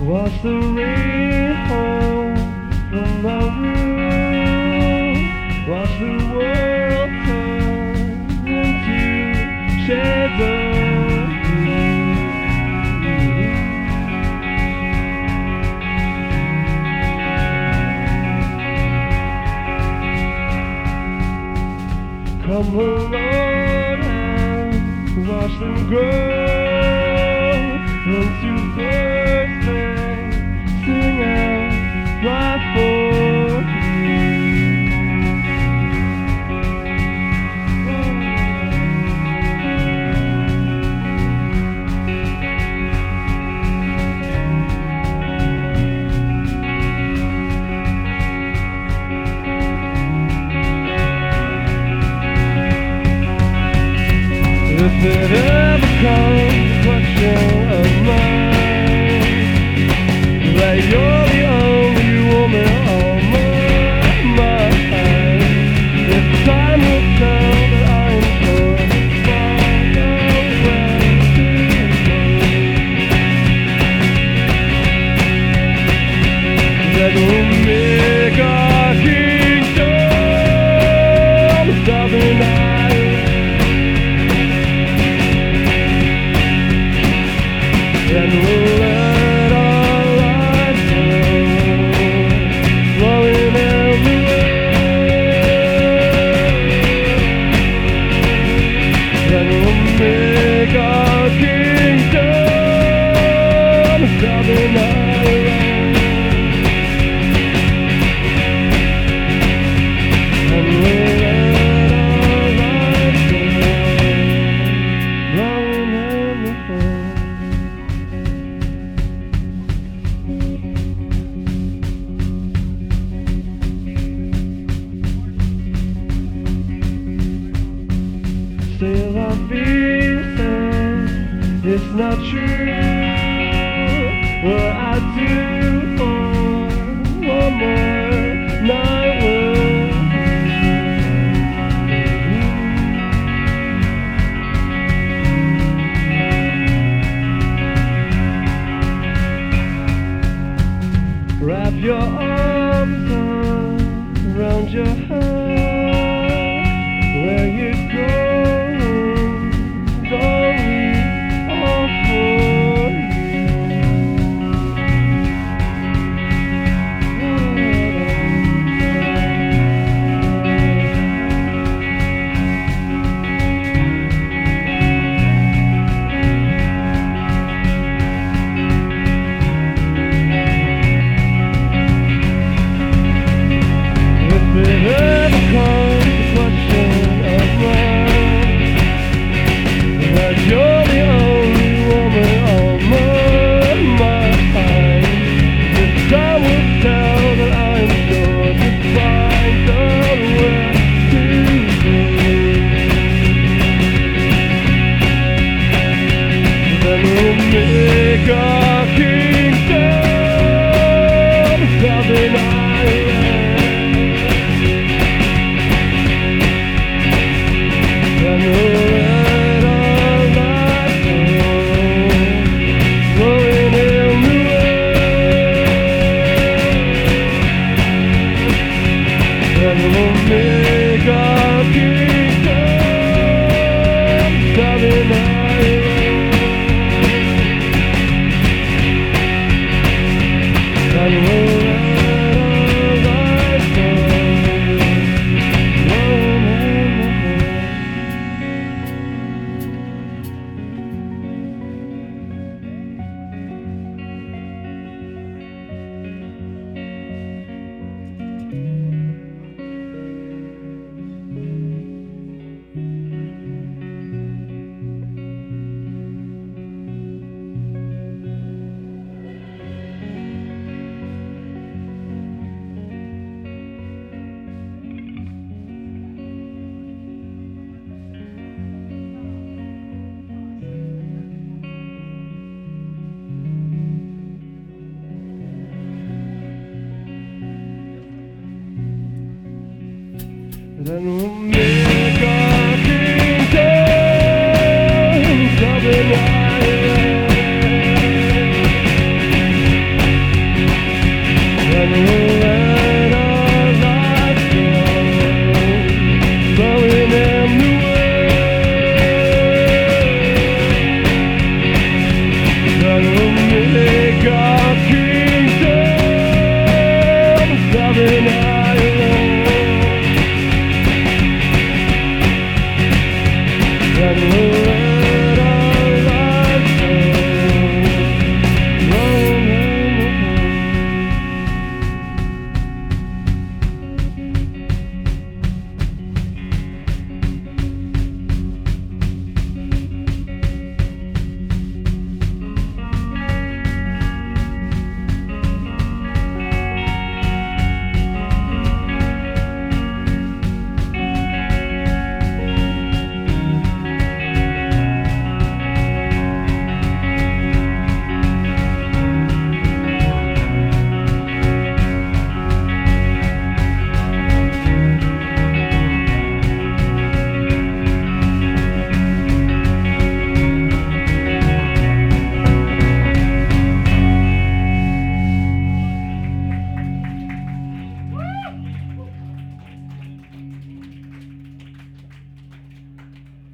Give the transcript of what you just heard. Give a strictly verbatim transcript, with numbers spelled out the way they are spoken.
Watch the rain fall from my roof. Watch the world turn into shades of blue. Come along and watch them grow into birds that sing out right for you. If it ever comes a question of mine, that you're the only woman on my mind, if time will tell that I am sure to find a way to go, that will make our kingdom Southern Ireland. And we'll let our lights glow, glowing everywhere. And we'll make our kingdom Southern Ireland. And we'll let our lights glow, glowing everywhere. Say la vie, it's not true what I do for one more night with you. Wrap your arms around your heart, where you go. Make our kingdom Southern Ireland. And we'll let our lights glow, glowing everywhere. And we'll make our kingdom Southern Ireland. And we'll let our lights Then we'll make